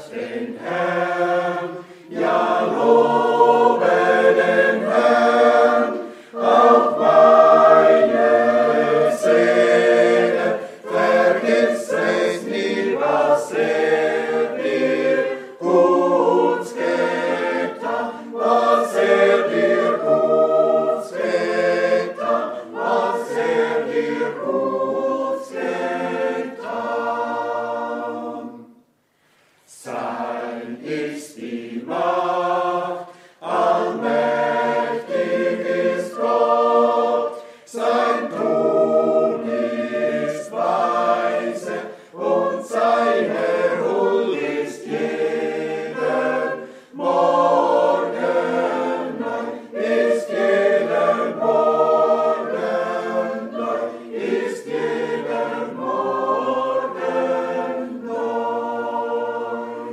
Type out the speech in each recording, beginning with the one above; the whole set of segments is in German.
den Herrn, ja lobe den Herrn, auch meine Seele, vergiss es nie, was dir gut getan, was dir gut getan, was dir gut getan. Sein ist die Macht, allmächtig ist Gott, sein Tun ist weise und seine Huld ist jeden Morgen neu, ist jeden Morgen neu, ist jeden Morgen neu.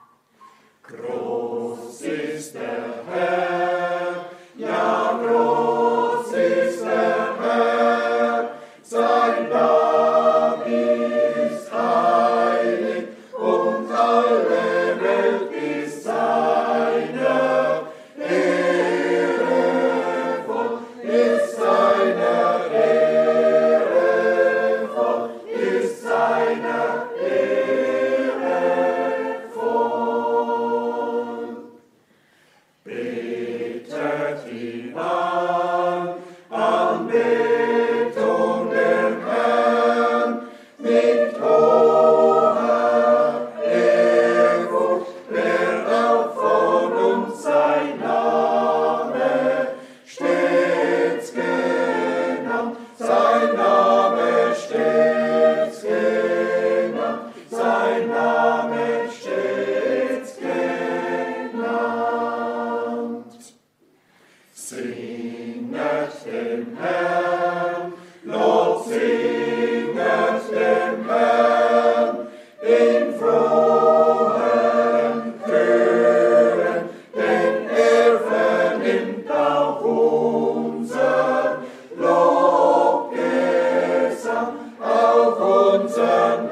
Groß ist der Herr, ja groß ist der Herr, sein Name ist heilig und alle Welt ist seiner Ehre voll, ist seiner Ehre voll, ist seiner Ehre voll. Betet ihn an, Anbetung dem Herrn, mit hoher Ehrfurcht, wer auch von uns sein Name stets genannt, sein Name stets genannt, sein Name stets genannt. Singet dem Herrn, Lob singet dem Herrn, in frohen Chören, denn er vernimmt auch unsern Lobgesang, auch unsern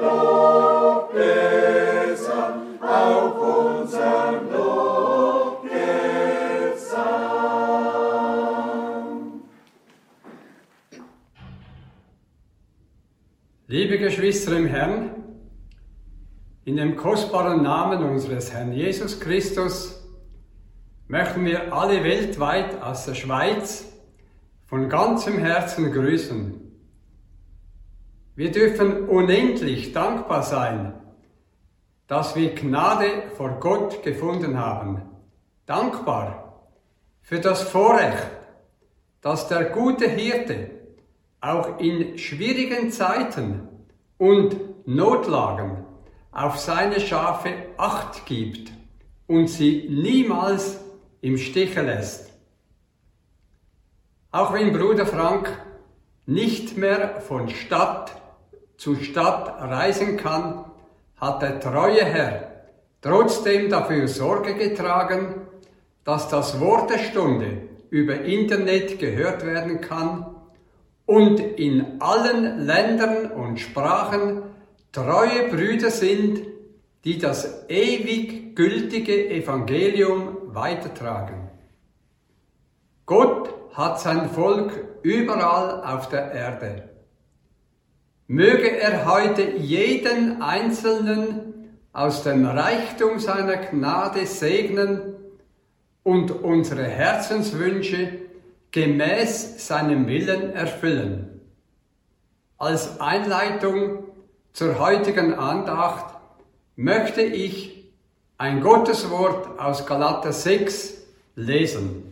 Lobgesang, auch unsern Lobgesang. Liebe Geschwister im Herrn, in dem kostbaren Namen unseres Herrn Jesus Christus möchten wir alle weltweit aus der Schweiz von ganzem Herzen grüßen. Wir dürfen unendlich dankbar sein, dass wir Gnade vor Gott gefunden haben. Dankbar für das Vorrecht, dass der gute Hirte auch in schwierigen Zeiten und Notlagen auf seine Schafe Acht gibt und sie niemals im Stiche lässt. Auch wenn Bruder Frank nicht mehr von Stadt zu Stadt reisen kann, hat der treue Herr trotzdem dafür Sorge getragen, dass das Wort der Stunde über Internet gehört werden kann und in allen Ländern und Sprachen treue Brüder sind, die das ewig gültige Evangelium weitertragen. Gott hat sein Volk überall auf der Erde. Möge er heute jeden Einzelnen aus dem Reichtum seiner Gnade segnen und unsere Herzenswünsche gemäß seinem Willen erfüllen. Als Einleitung zur heutigen Andacht möchte ich ein Gotteswort aus Galater 6 lesen.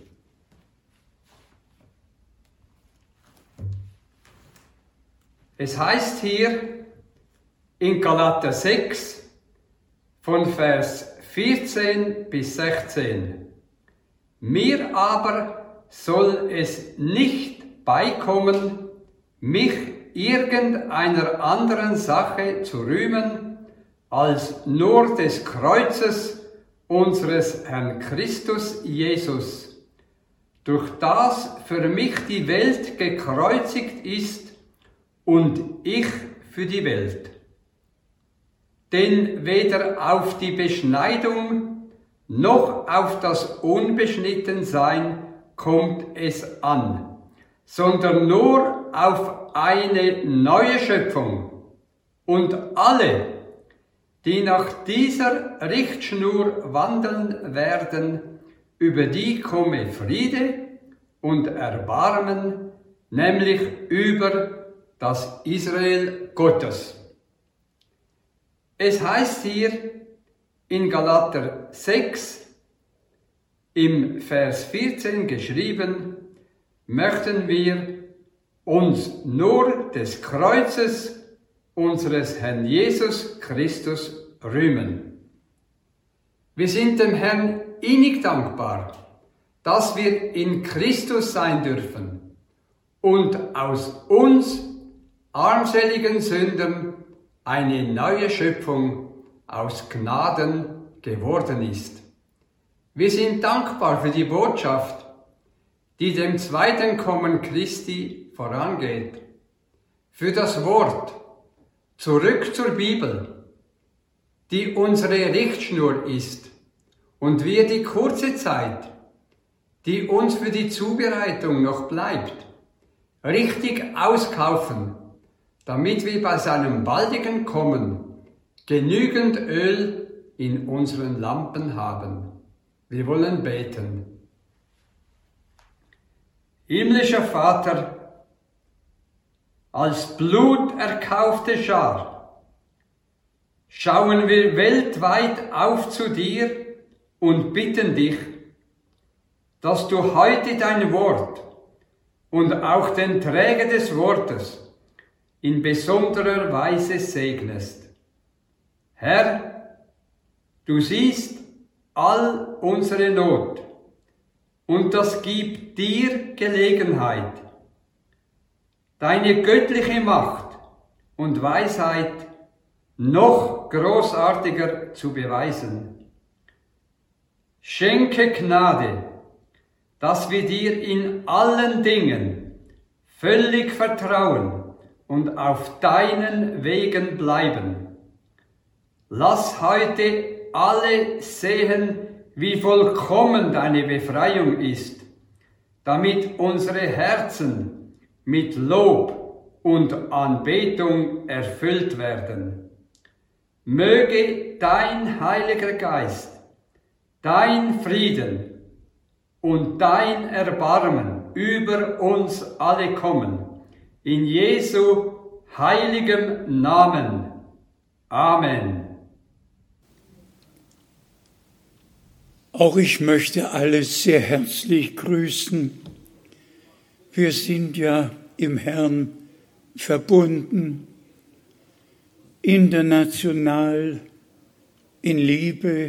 Es heißt hier in Galater 6 von Vers 14 bis 16: Mir aber soll es nicht beikommen, mich irgendeiner anderen Sache zu rühmen, als nur des Kreuzes unseres Herrn Christus Jesus, durch das für mich die Welt gekreuzigt ist und ich für die Welt. denn weder auf die Beschneidung noch auf das Unbeschnittensein kommt es an, sondern nur auf eine neue Schöpfung. Und alle, die nach dieser Richtschnur wandeln werden, über die komme Friede und Erbarmen, nämlich über das Israel Gottes. Es heißt hier in Galater 6, im Vers 14 geschrieben, möchten wir uns nur des Kreuzes unseres Herrn Jesus Christus rühmen. Wir sind dem Herrn innig dankbar, dass wir in Christus sein dürfen und aus uns armseligen Sündern eine neue Schöpfung aus Gnaden geworden ist. Wir sind dankbar für die Botschaft, die dem zweiten Kommen Christi vorangeht, für das Wort, zurück zur Bibel, die unsere Richtschnur ist und wir die kurze Zeit, die uns für die Zubereitung noch bleibt, richtig auskaufen, damit wir bei seinem baldigen Kommen genügend Öl in unseren Lampen haben. Wir wollen beten. Himmlischer Vater, als bluterkaufte Schar schauen wir weltweit auf zu dir und bitten dich, dass du heute dein Wort und auch den Träger des Wortes in besonderer Weise segnest. Herr, du siehst all unsere Not und das gibt dir Gelegenheit, deine göttliche Macht und Weisheit noch großartiger zu beweisen. Schenke Gnade, dass wir dir in allen Dingen völlig vertrauen und auf deinen Wegen bleiben. Lass heute alle sehen, wie vollkommen deine Befreiung ist, damit unsere Herzen mit Lob und Anbetung erfüllt werden. Möge dein Heiliger Geist, dein Frieden und dein Erbarmen über uns alle kommen. In Jesu heiligem Namen. Amen. Auch ich möchte alle sehr herzlich grüßen. Wir sind ja im Herrn verbunden, international, in Liebe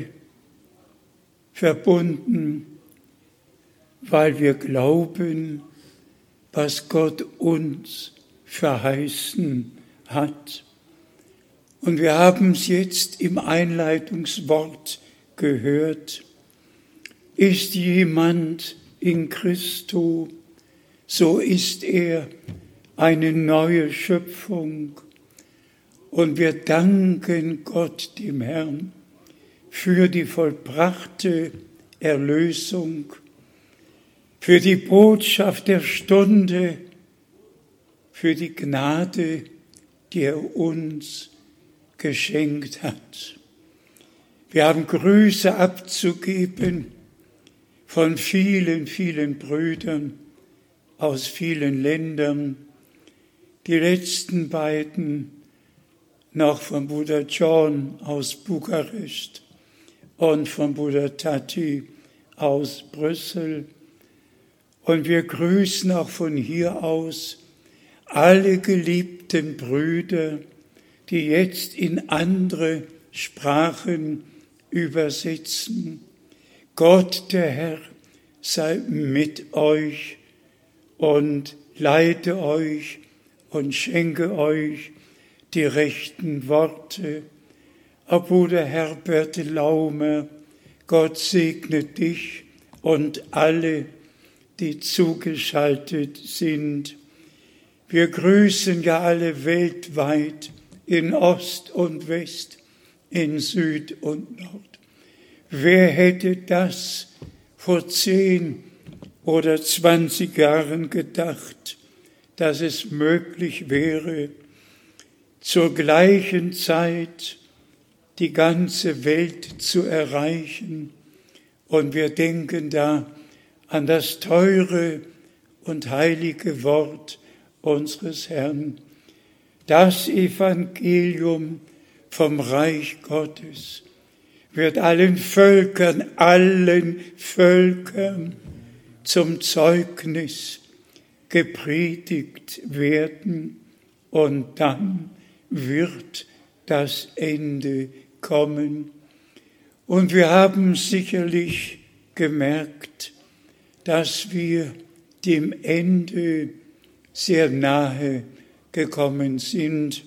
verbunden, weil wir glauben, was Gott uns verheißen hat. Und wir haben es jetzt im Einleitungswort gehört. Ist jemand in Christo, so ist er eine neue Schöpfung. Und wir danken Gott, dem Herrn, für die vollbrachte Erlösung, für die Botschaft der Stunde, für die Gnade, die er uns geschenkt hat. Wir haben Grüße abzugeben von vielen, vielen Brüdern aus vielen Ländern. Die letzten beiden noch von Bruder John aus Bukarest und von Bruder Tati aus Brüssel. Und wir grüßen auch von hier aus alle geliebten Brüder, die jetzt in andere Sprachen übersetzen. Gott, der Herr, sei mit euch und leite euch und schenke euch die rechten Worte. Auch Bruder Herbert Laumer, Gott segne dich und alle, die zugeschaltet sind. Wir grüßen ja alle weltweit in Ost und West in Süd und Nord. Wer hätte das vor 10 oder 20 Jahren gedacht, dass es möglich wäre, zur gleichen Zeit die ganze Welt zu erreichen? Und wir denken da an das teure und heilige Wort unseres Herrn. Das Evangelium vom Reich Gottes wird allen Völkern zum Zeugnis gepredigt werden, und dann wird das Ende kommen. Und wir haben sicherlich gemerkt, dass wir dem Ende sehr nahe gekommen sind.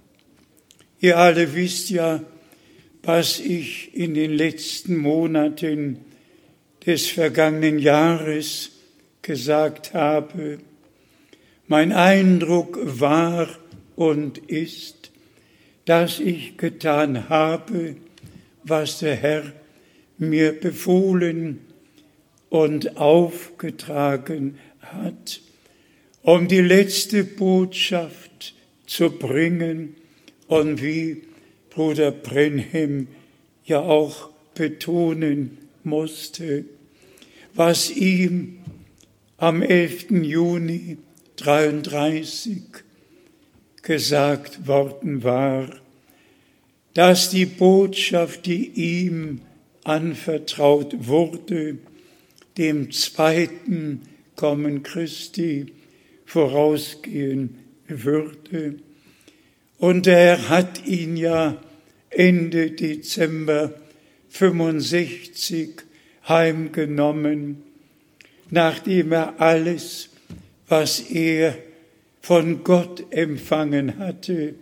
Ihr alle wisst ja, was ich in den letzten Monaten des vergangenen Jahres gesagt habe. Mein Eindruck war und ist, dass ich getan habe, was der Herr mir befohlen und aufgetragen hat, um die letzte Botschaft zu bringen und wie Bruder Brenhem ja auch betonen musste, was ihm am 11. Juni 1933 gesagt worden war, dass die Botschaft, die ihm anvertraut wurde, dem zweiten Kommen Christi vorausgehen würde. Und er hat ihn ja Ende Dezember 1965 heimgenommen, nachdem er alles, was er von Gott empfangen hatte,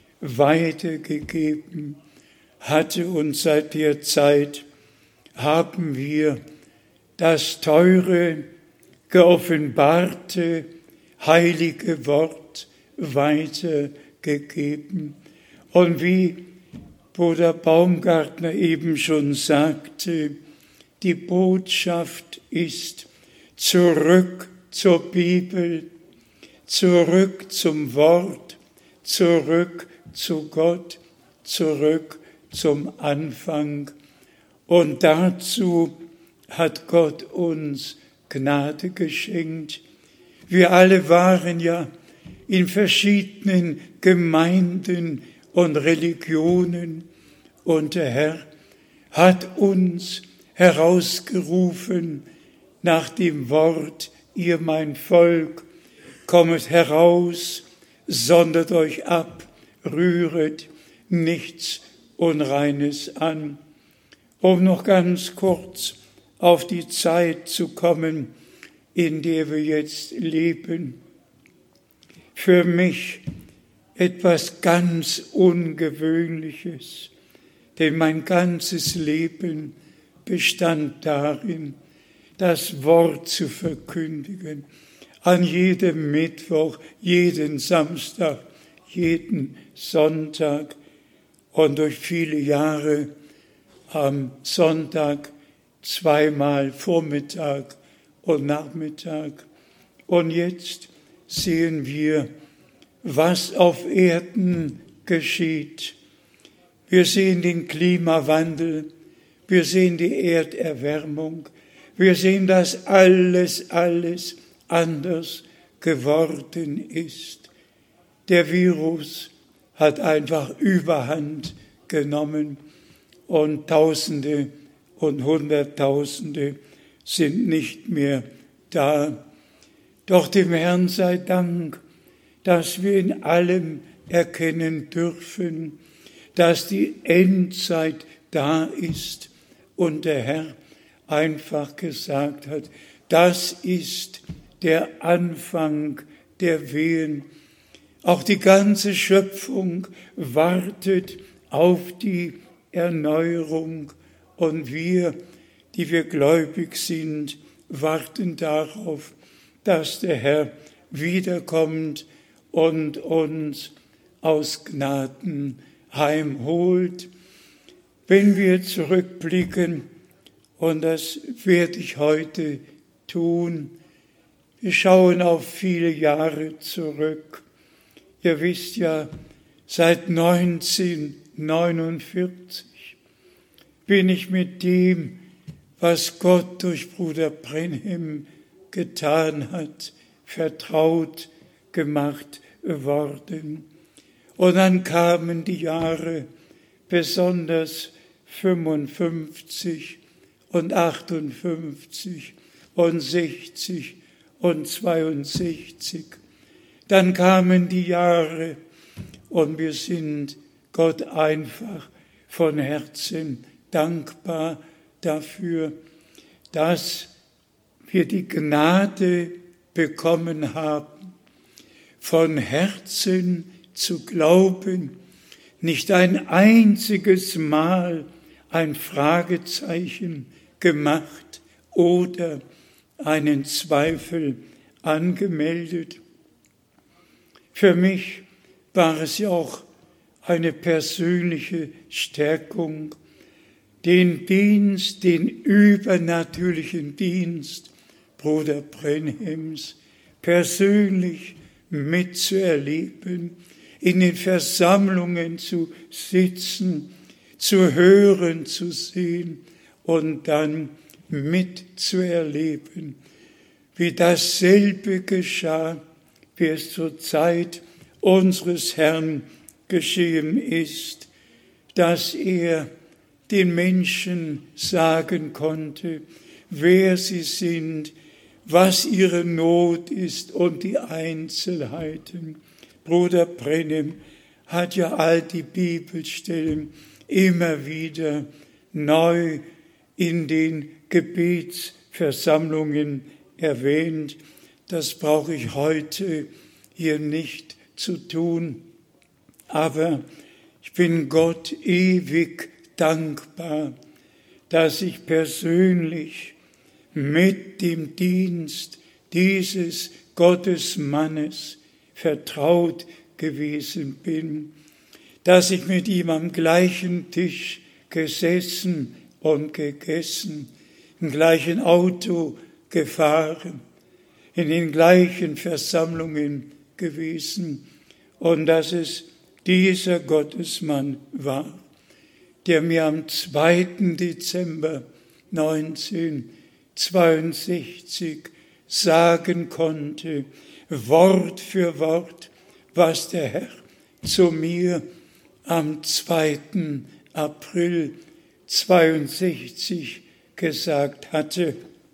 weitergegeben hatte. Und seit der Zeit haben wir das teure, geoffenbarte, heilige Wort weitergegeben. Und wie Bruder Baumgartner eben schon sagte, die Botschaft ist zurück zur Bibel, zurück zum Wort, zurück zu Gott, zurück zum Anfang. Und dazu hat Gott uns Gnade geschenkt. Wir alle waren ja in verschiedenen Gemeinden und Religionen, und der Herr hat uns herausgerufen nach dem Wort, ihr mein Volk, kommet heraus, sondert euch ab, rühret nichts Unreines an. Um noch ganz kurz auf die Zeit zu kommen, in der wir jetzt leben. Für mich etwas ganz Ungewöhnliches, denn mein ganzes Leben bestand darin, das Wort zu verkündigen, an jedem Mittwoch, jeden Samstag, jeden Sonntag und durch viele Jahre am Sonntag zweimal Vormittag und Nachmittag. Und jetzt sehen wir, was auf Erden geschieht. Wir sehen den Klimawandel, wir sehen die Erderwärmung, wir sehen, dass alles anders geworden ist. Der Virus hat einfach Überhand genommen und Tausende und Hunderttausende sind nicht mehr da. Doch dem Herrn sei Dank, dass wir in allem erkennen dürfen, dass die Endzeit da ist und der Herr einfach gesagt hat, das ist der Anfang der Wehen. Auch die ganze Schöpfung wartet auf die Erneuerung und wir, die wir gläubig sind, warten darauf, dass der Herr wiederkommt und uns aus Gnaden heimholt. Wenn wir zurückblicken, und das werde ich heute tun, wir schauen auf viele Jahre zurück. Ihr wisst ja, seit 1949 bin ich mit dem, was Gott durch Bruder Brenhem getan hat, vertraut gemacht worden. Und dann kamen die Jahre, besonders 55 und 58 und 60 und 62. Dann kamen die Jahre und wir sind Gott einfach von Herzen dankbar dafür, dass wir die Gnade bekommen haben, von Herzen zu glauben, nicht ein einziges Mal ein Fragezeichen gemacht oder einen Zweifel angemeldet. Für mich war es ja auch eine persönliche Stärkung, den Dienst, den übernatürlichen Dienst Bruder Brenhems persönlich mitzuerleben, in den Versammlungen zu sitzen, zu hören, zu sehen und dann mitzuerleben, wie dasselbe geschah, wie es zur Zeit unseres Herrn geschehen ist, dass er den Menschen sagen konnte, wer sie sind, was ihre Not ist und die Einzelheiten. Bruder Brenhem hat ja all die Bibelstellen immer wieder neu in den Gebetsversammlungen erwähnt. Das brauche ich heute hier nicht zu tun. Aber ich bin Gott ewig dankbar, dass ich persönlich mit dem Dienst dieses Gottesmannes vertraut gewesen bin, dass ich mit ihm am gleichen Tisch gesessen und gegessen, im gleichen Auto gefahren, in den gleichen Versammlungen gewesen und dass es dieser Gottesmann war, der mir am 2. Dezember 1962 sagen konnte, Wort für Wort, was der Herr zu mir am 2. April 1962 gesagt hatte.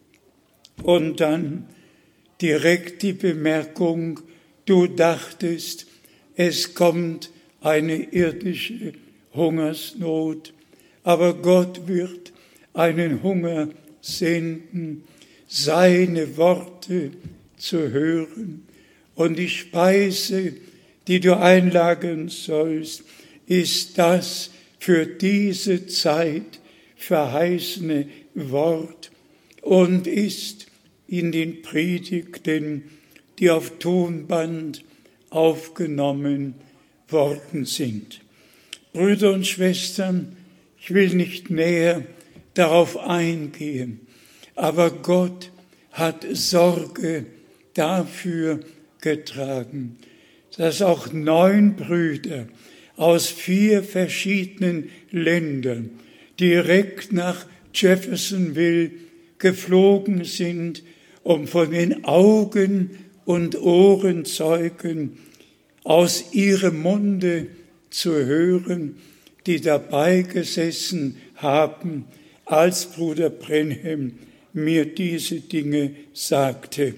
Und dann direkt die Bemerkung, du dachtest, es kommt eine irdische Hungersnot, aber Gott wird einen Hunger senden, seine Worte zu hören. Und die Speise, die du einlagern sollst, ist das für diese Zeit verheißene Wort und ist in den Predigten, die auf Tonband aufgenommen worden sind. Brüder und Schwestern, ich will nicht näher darauf eingehen, aber Gott hat Sorge dafür getragen, dass auch 9 Brüder aus 4 verschiedenen Ländern direkt nach Jeffersonville geflogen sind, um von den Augen und Ohrenzeugen aus ihrem Munde zu hören, die dabei gesessen haben, als Bruder Brenhem mir diese Dinge sagte.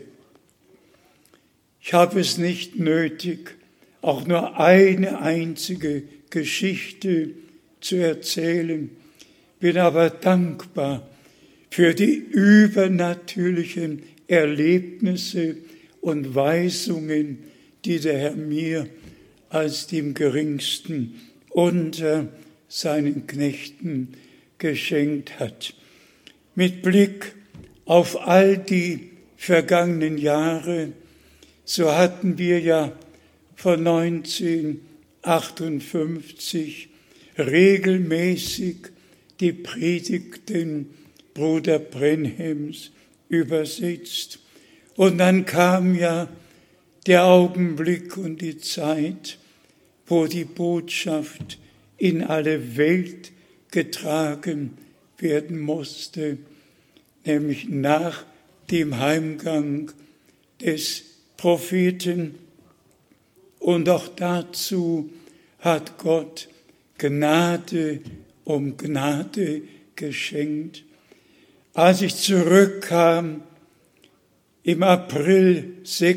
Ich habe es nicht nötig, auch nur eine einzige Geschichte zu erzählen, bin aber dankbar für die übernatürlichen Erlebnisse und Weisungen, die der Herr mir als dem Geringsten unter seinen Knechten geschenkt hat. Mit Blick auf all die vergangenen Jahre, so hatten wir ja von 1958 regelmäßig die Predigten Bruder Brenheims übersetzt. Und dann kam ja der Augenblick und die Zeit, wo die Botschaft in alle Welt getragen werden musste, nämlich nach dem Heimgang des Propheten. Und auch dazu hat Gott Gnade um Gnade geschenkt. Als ich zurückkam im April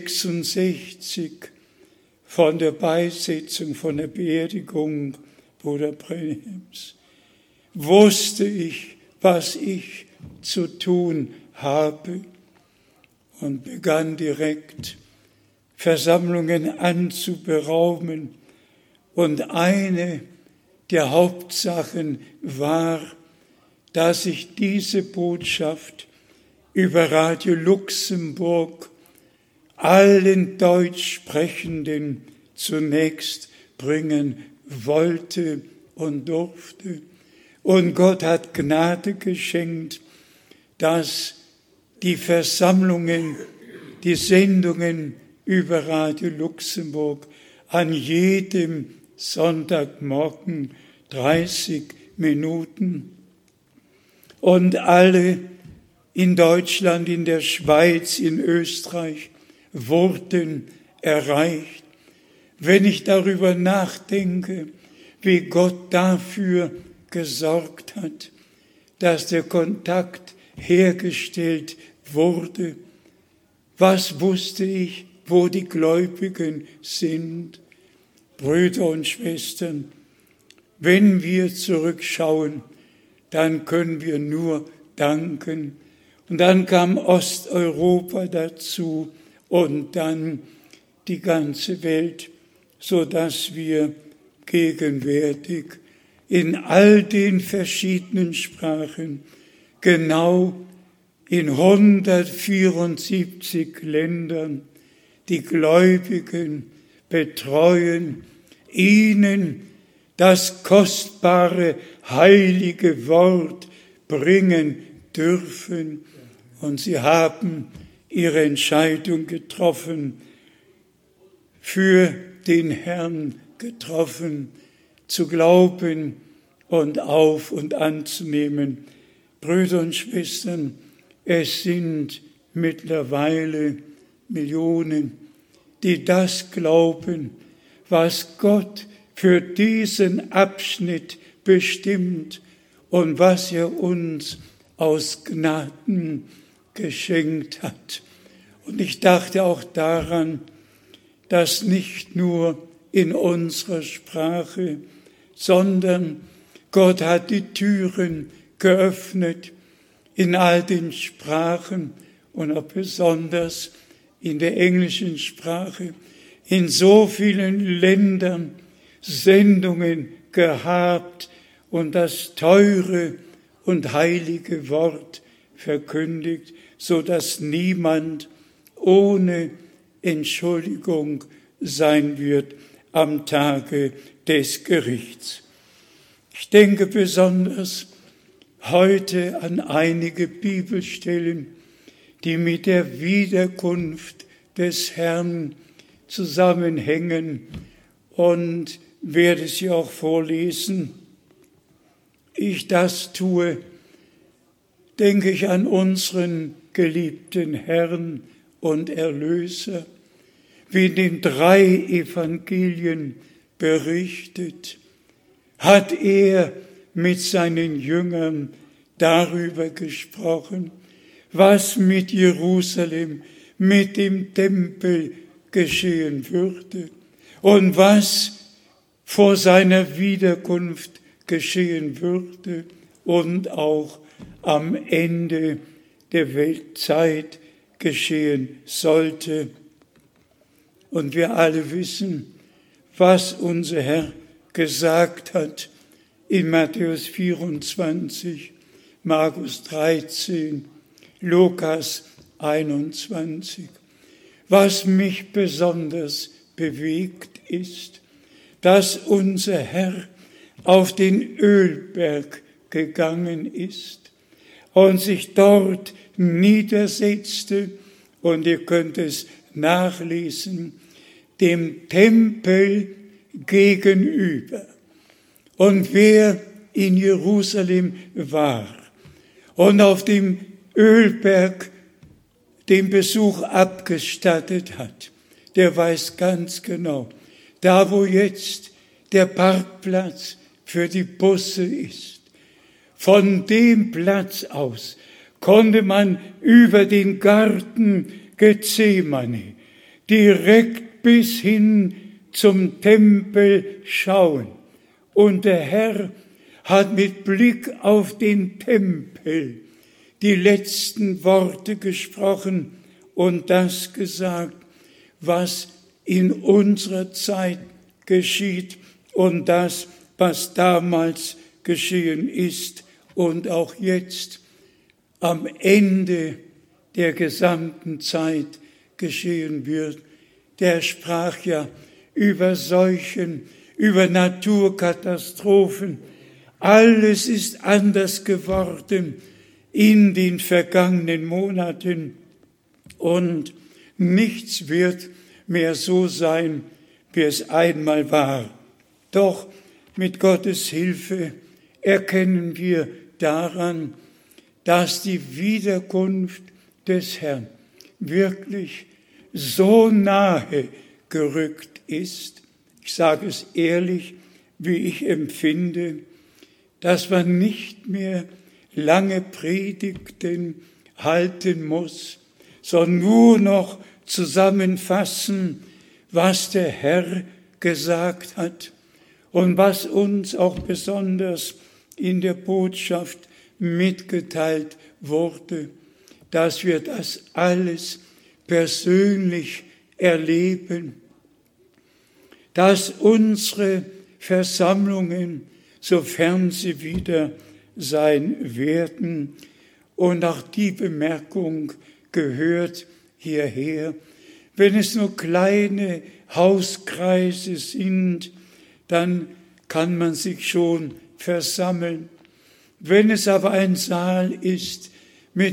66 von der Beisetzung, von der Beerdigung Bruder Brenheims, wusste ich, was ich zu tun habe und begann direkt Versammlungen anzuberaumen. Und eine der Hauptsachen war, dass ich diese Botschaft über Radio Luxemburg allen Deutschsprechenden zunächst bringen wollte und durfte. Und Gott hat Gnade geschenkt, dass die Versammlungen, die Sendungen über Radio Luxemburg an jedem Sonntagmorgen 30 Minuten und alle in Deutschland, in der Schweiz, in Österreich wurden erreicht. Wenn ich darüber nachdenke, wie Gott dafür gesorgt hat, dass der Kontakt hergestellt wurde, was wusste ich, wo die Gläubigen sind? Brüder und Schwestern, wenn wir zurückschauen, dann können wir nur danken. Und dann kam Osteuropa dazu und dann die ganze Welt, so dass wir gegenwärtig in all den verschiedenen Sprachen, genau in 174 Ländern, die Gläubigen betreuen, ihnen das kostbare, heilige Wort bringen dürfen. Und sie haben ihre Entscheidung getroffen, für den Herrn getroffen, zu glauben und auf und anzunehmen. Brüder und Schwestern, es sind mittlerweile Millionen, die das glauben, was Gott für diesen Abschnitt bestimmt und was er uns aus Gnaden geschenkt hat. Und ich dachte auch daran, dass nicht nur in unserer Sprache, sondern Gott hat die Türen geöffnet in all den Sprachen und auch besonders in der englischen Sprache, in so vielen Ländern Sendungen gehabt und das teure und heilige Wort verkündigt, so dass niemand ohne Entschuldigung sein wird am Tage des Gerichts. Ich denke besonders heute an einige Bibelstellen, die mit der Wiederkunft des Herrn zusammenhängen und werde sie auch vorlesen. Ich das tue, denke ich an unseren geliebten Herrn und Erlöser, wie in den 3 Evangelien berichtet, hat er mit seinen Jüngern darüber gesprochen, was mit Jerusalem, mit dem Tempel geschehen würde und was vor seiner Wiederkunft geschehen würde und auch am Ende der Weltzeit geschehen sollte. Und wir alle wissen, was unser Herr gesagt hat in Matthäus 24, Markus 13, Lukas 21. Was mich besonders bewegt ist, dass unser Herr auf den Ölberg gegangen ist und sich dort niedersetzte, und ihr könnt es nachlesen, dem Tempel gegenüber. Und wer in Jerusalem war und auf dem Ölberg den Besuch abgestattet hat, der weiß ganz genau, da wo jetzt der Parkplatz für die Busse ist, von dem Platz aus konnte man über den Garten Gethsemane direkt bis hin zum Tempel schauen. Und der Herr hat mit Blick auf den Tempel die letzten Worte gesprochen und das gesagt, was in unserer Zeit geschieht und das, was damals geschehen ist und auch jetzt am Ende der gesamten Zeit geschehen wird. Der sprach ja über Seuchen, über Naturkatastrophen. Alles ist anders geworden in den vergangenen Monaten und nichts wird mehr so sein, wie es einmal war. Doch mit Gottes Hilfe erkennen wir daran, dass die Wiederkunft des Herrn wirklich so nahe gerückt ist, ich sage es ehrlich, wie ich empfinde, dass man nicht mehr lange Predigten halten muss, sondern nur noch zusammenfassen, was der Herr gesagt hat und was uns auch besonders in der Botschaft mitgeteilt wurde, dass wir das alles persönlich erleben, dass unsere Versammlungen, sofern sie wieder sein werden, und auch die Bemerkung gehört hierher, wenn es nur kleine Hauskreise sind, dann kann man sich schon versammeln. Wenn es aber ein Saal ist mit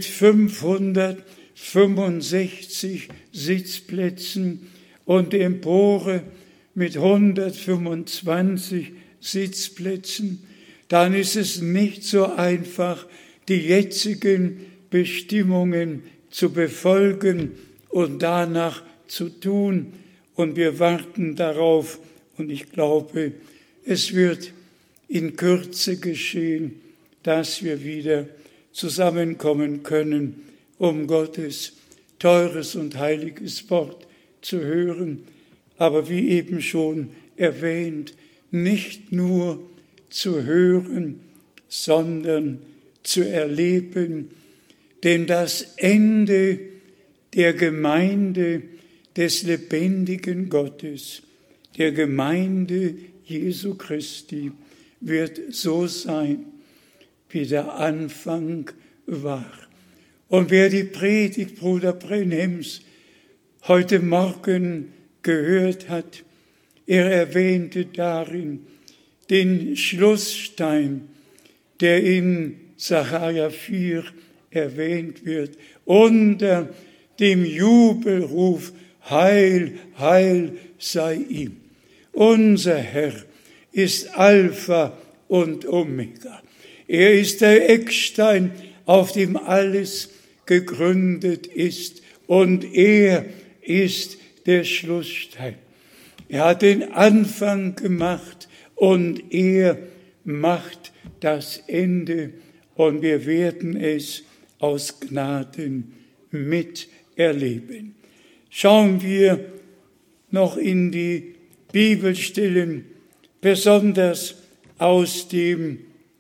565 Sitzplätzen und die Empore mit 125 Sitzplätzen, dann ist es nicht so einfach, die jetzigen Bestimmungen zu befolgen und danach zu tun. Und wir warten darauf, und ich glaube, es wird in Kürze geschehen, dass wir wieder zusammenkommen können, um Gottes teures und heiliges Wort zu hören. Aber wie eben schon erwähnt, nicht nur zu hören, sondern zu erleben. Denn das Ende der Gemeinde des lebendigen Gottes, der Gemeinde Jesu Christi, wird so sein, wie der Anfang war. Und wer die Predigt Bruder Brenhems heute Morgen gehört hat, er erwähnte darin den Schlussstein, der in Sacharja 4 erwähnt wird, unter dem Jubelruf Heil, Heil sei ihm. Unser Herr ist Alpha und Omega. Er ist der Eckstein, auf dem alles gegründet ist, und er ist der Schlussstein. Er hat den Anfang gemacht und er macht das Ende, und wir werden es aus Gnaden miterleben. Schauen wir noch in die Bibelstellen, besonders aus dem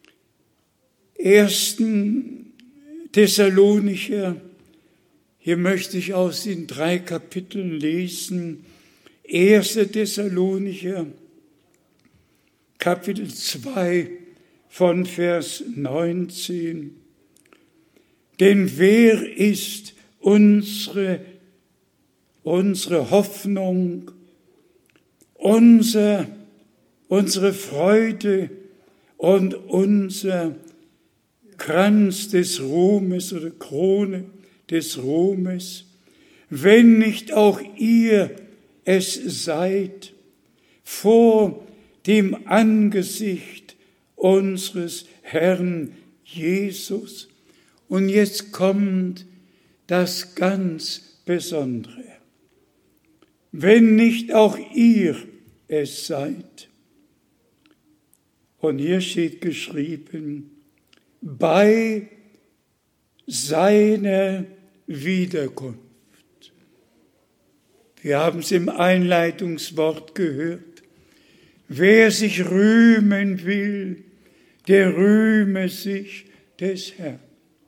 1. Thessalonicher. Hier möchte ich aus den 3 Kapiteln lesen. 1. Thessalonicher, Kapitel 2 von Vers 19. Denn wer ist unsere Hoffnung, unsere Freude und unser Kranz des Ruhmes oder Krone des Ruhmes, wenn nicht auch ihr es seid, vor dem Angesicht unseres Herrn Jesus. Und jetzt kommt das ganz Besondere. Wenn nicht auch ihr es seid. Und hier steht geschrieben, bei seiner Wiederkunft. Wir haben es im Einleitungswort gehört. Wer sich rühmen will, der rühme sich des Herrn.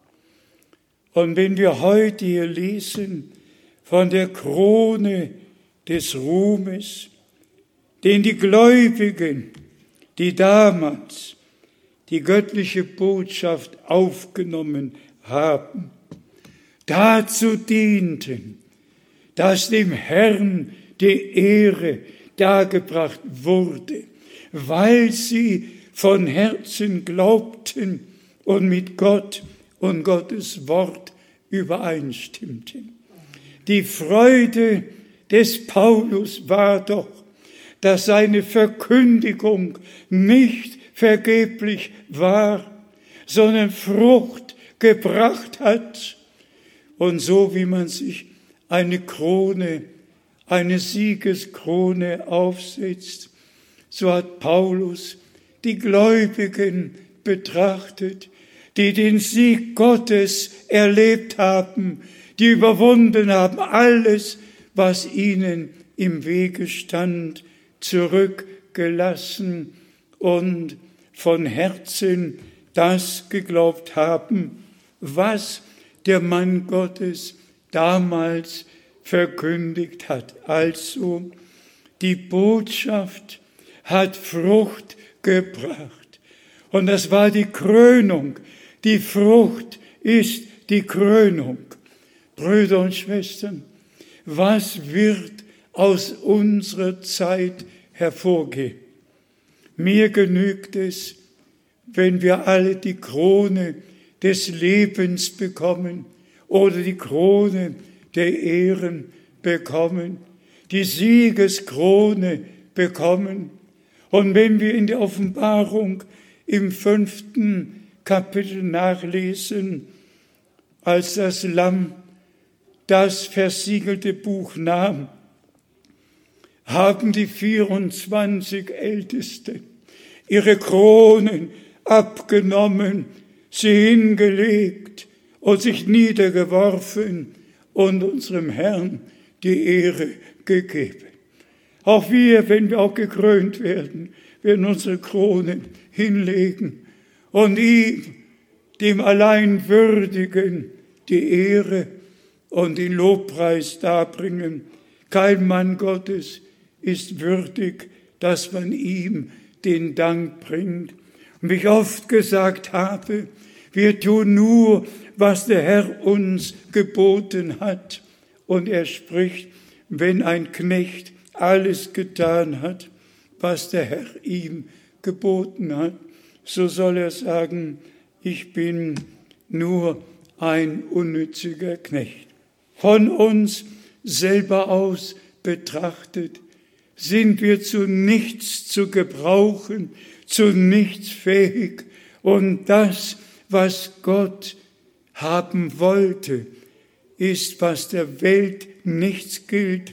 Und wenn wir heute hier lesen von der Krone des Ruhmes, den die Gläubigen, die damals die göttliche Botschaft aufgenommen haben, dazu dienten, dass dem Herrn die Ehre dargebracht wurde, weil sie von Herzen glaubten und mit Gott und Gottes Wort übereinstimmten. Die Freude des Paulus war doch, dass seine Verkündigung nicht vergeblich war, sondern Frucht gebracht hat. Und so wie man sich eine Krone, eine Siegeskrone aufsetzt, so hat Paulus die Gläubigen betrachtet, die den Sieg Gottes erlebt haben, die überwunden haben, alles, was ihnen im Wege stand, zurückgelassen und von Herzen das geglaubt haben, was der Mann Gottes damals verkündigt hat. Also, die Botschaft hat Frucht gebracht. Und das war die Krönung. Die Frucht ist die Krönung. Brüder und Schwestern, was wird aus unserer Zeit hervorgehen? Mir genügt es, wenn wir alle die Krone des Lebens bekommen oder die Krone der Ehren bekommen, die Siegeskrone bekommen. Und wenn wir in der Offenbarung im 5. Kapitel nachlesen, als das Lamm das versiegelte Buch nahm, haben die 24 Ältesten ihre Kronen abgenommen, sie hingelegt und sich niedergeworfen und unserem Herrn die Ehre gegeben. Auch wir, wenn wir auch gekrönt werden, werden unsere Kronen hinlegen und ihm, dem allein Würdigen, die Ehre und den Lobpreis darbringen. Kein Mann Gottes ist würdig, dass man ihm den Dank bringt. Und wie ich oft gesagt habe, wir tun nur, was der Herr uns geboten hat. Und er spricht, wenn ein Knecht alles getan hat, was der Herr ihm geboten hat, so soll er sagen, ich bin nur ein unnütziger Knecht. Von uns selber aus betrachtet, sind wir zu nichts zu gebrauchen, zu nichts fähig. Und das, was Gott haben wollte, ist, was der Welt nichts gilt,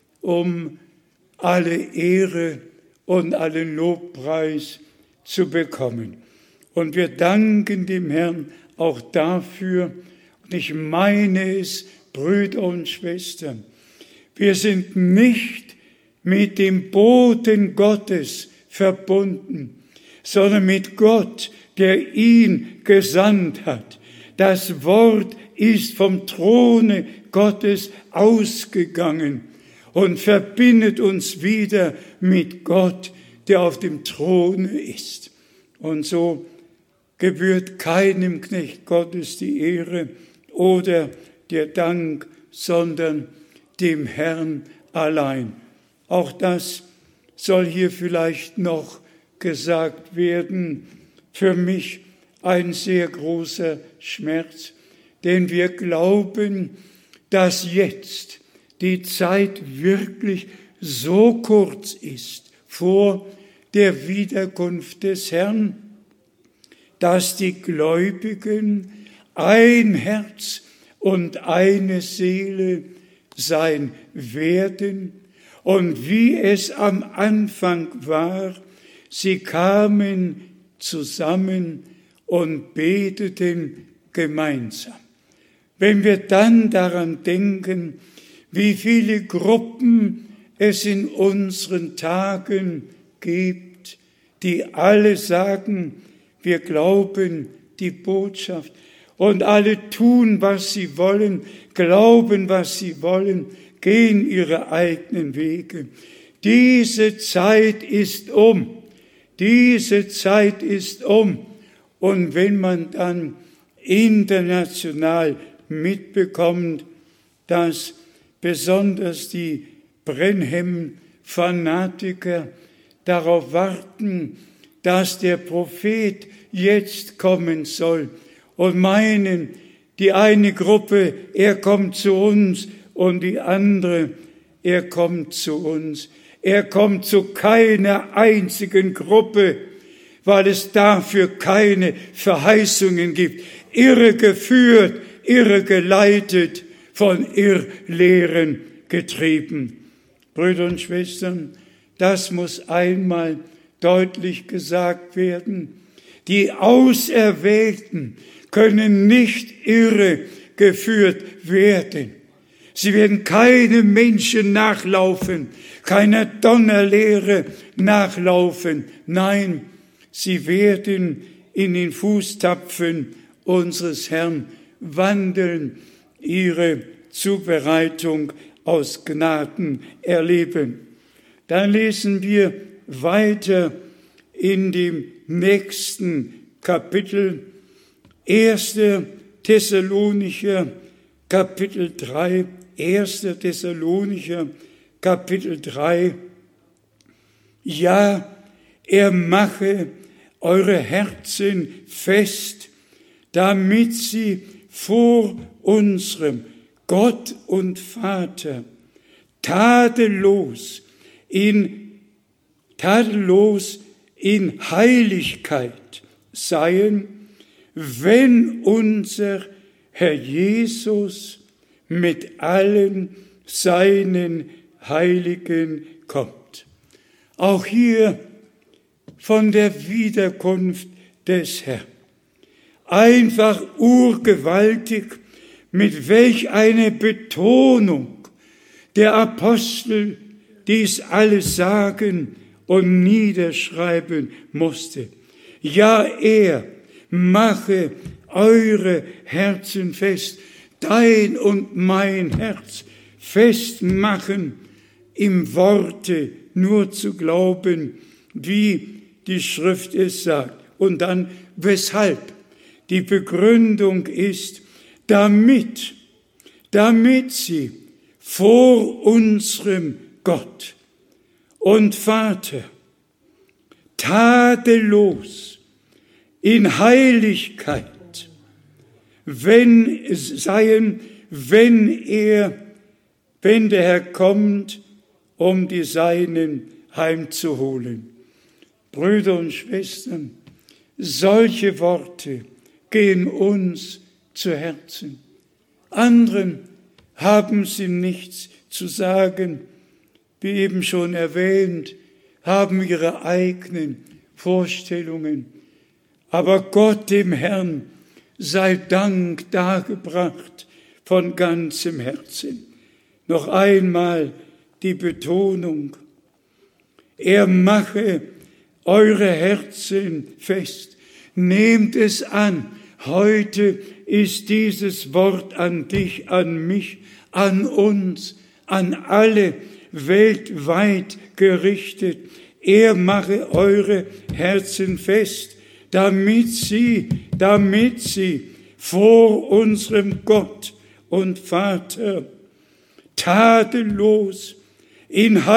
um alle Ehre und allen Lobpreis zu bekommen. Und wir danken dem Herrn auch dafür. Und ich meine es, Brüder und Schwestern, wir sind nicht mit dem Boten Gottes verbunden, sondern mit Gott, der ihn gesandt hat. Das Wort ist vom Throne Gottes ausgegangen und verbindet uns wieder mit Gott, der auf dem Throne ist. Und so gebührt keinem Knecht Gottes die Ehre oder der Dank, sondern dem Herrn allein. Auch das soll hier vielleicht noch gesagt werden. Für mich ein sehr großer Schmerz, denn wir glauben, dass jetzt die Zeit wirklich so kurz ist vor der Wiederkunft des Herrn, dass die Gläubigen ein Herz und eine Seele sein werden. Und wie es am Anfang war, sie kamen zusammen und beteten gemeinsam. Wenn wir dann daran denken, wie viele Gruppen es in unseren Tagen gibt, die alle sagen, wir glauben die Botschaft und alle tun, was sie wollen, glauben, was sie wollen, gehen ihre eigenen Wege. Diese Zeit ist um. Diese Zeit ist um. Und wenn man dann international mitbekommt, dass besonders die Brenhem-Fanatiker darauf warten, dass der Prophet jetzt kommen soll und meinen, die eine Gruppe, er kommt zu uns und die andere, er kommt zu uns. Er kommt zu keiner einzigen Gruppe, weil es dafür keine Verheißungen gibt. Irregeführt, irregeleitet, von Irrlehren getrieben. Brüder und Schwestern, das muss einmal deutlich gesagt werden. Die Auserwählten können nicht irregeführt werden. Sie werden keinem Menschen nachlaufen, keiner Donnerlehre nachlaufen. Nein, sie werden in den Fußtapfen unseres Herrn wandeln, ihre Zubereitung aus Gnaden erleben. Dann lesen wir weiter in dem nächsten Kapitel, 1. Thessalonicher, Kapitel 3, 1. Thessalonicher, Kapitel 3. Ja, er mache eure Herzen fest, damit sie vor unserem Gott und Vater tadellos in Heiligkeit seien, wenn unser Herr Jesus mit allen seinen Heiligen kommt. Auch hier von der Wiederkunft des Herrn. Einfach urgewaltig, mit welch eine Betonung der Apostel dies alles sagen und niederschreiben musste. Ja, er mache eure Herzen fest, dein und mein Herz festmachen, im Worte nur zu glauben, wie die Schrift es sagt. Und dann, weshalb? Die Begründung ist, damit sie vor unserem Gott und Vater tadellos in Heiligkeit wenn der Herr kommt, um die Seinen heimzuholen. Brüder und Schwestern, solche Worte gehen uns zu Herzen. Anderen haben sie nichts zu sagen, wie eben schon erwähnt, haben ihre eigenen Vorstellungen. Aber Gott, dem Herrn, sei Dank dargebracht von ganzem Herzen. Noch einmal die Betonung. Er mache eure Herzen fest. Nehmt es an. Heute ist dieses Wort an dich, an mich, an uns, an alle weltweit gerichtet. Er mache eure Herzen fest, damit sie vor unserem Gott und Vater tadellos in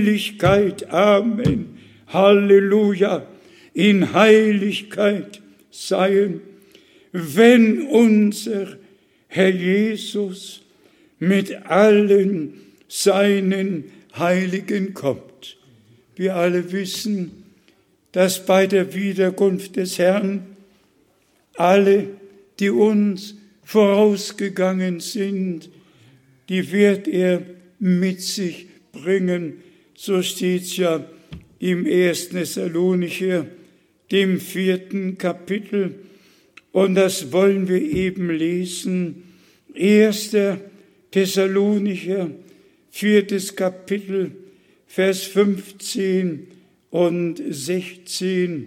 Heiligkeit, Amen, Halleluja, in Heiligkeit seien, wenn unser Herr Jesus mit allen seinen Heiligen kommt. Wir alle wissen, dass bei der Wiederkunft des Herrn alle, die uns vorausgegangen sind, die wird er mit sich bringen. So steht es ja im 1. Thessalonicher, dem 4. Kapitel. Und das wollen wir eben lesen. 1. Thessalonicher, 4. Kapitel, Vers 15 und 16.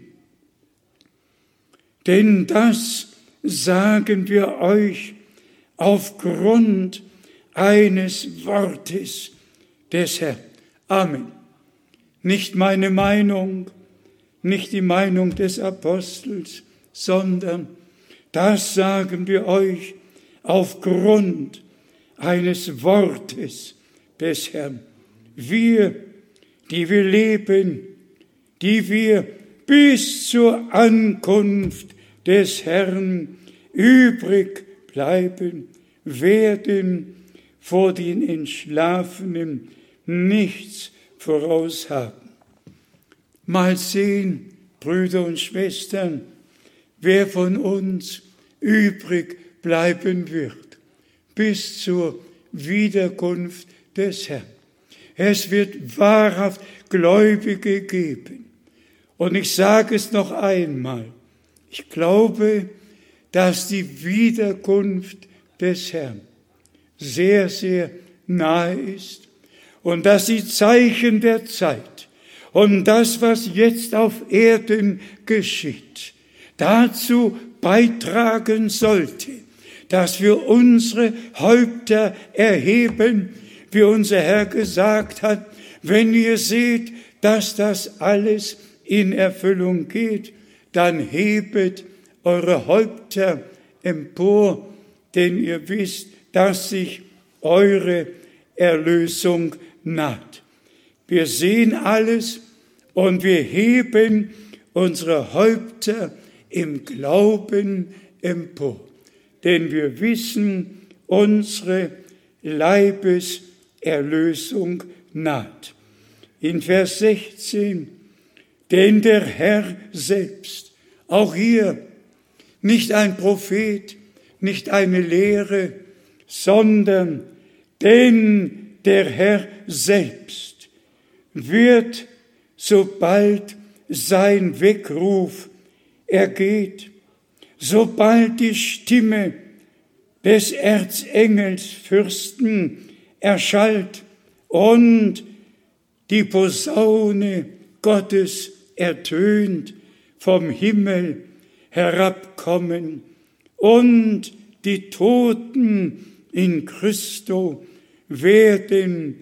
Denn das sagen wir euch aufgrund eines Wortes des Herrn. Amen. Nicht meine Meinung, nicht die Meinung des Apostels, sondern das sagen wir euch aufgrund eines Wortes des Herrn. Wir, die wir leben, die wir bis zur Ankunft des Herrn übrig bleiben, werden vor den Entschlafenen nichts voraus haben. Mal sehen, Brüder und Schwestern, wer von uns übrig bleiben wird bis zur Wiederkunft des Herrn. Es wird wahrhaft Gläubige geben. Und ich sage es noch einmal, ich glaube, dass die Wiederkunft des Herrn sehr, sehr nahe ist und dass die Zeichen der Zeit und das, was jetzt auf Erden geschieht, dazu beitragen sollte, dass wir unsere Häupter erheben, wie unser Herr gesagt hat, wenn ihr seht, dass das alles in Erfüllung geht, dann hebet eure Häupter empor, denn ihr wisst, dass sich eure Erlösung naht. Wir sehen alles und wir heben unsere Häupter im Glauben empor, denn wir wissen, unsere Leibeserlösung naht. In Vers 16, denn der Herr selbst, auch hier nicht ein Prophet, nicht eine Lehre, sondern denn der Herr selbst wird, sobald sein Weckruf ergeht, sobald die Stimme des Erzengels Fürsten erschallt und die Posaune Gottes ertönt, vom Himmel herabkommen und die Toten in Christo werden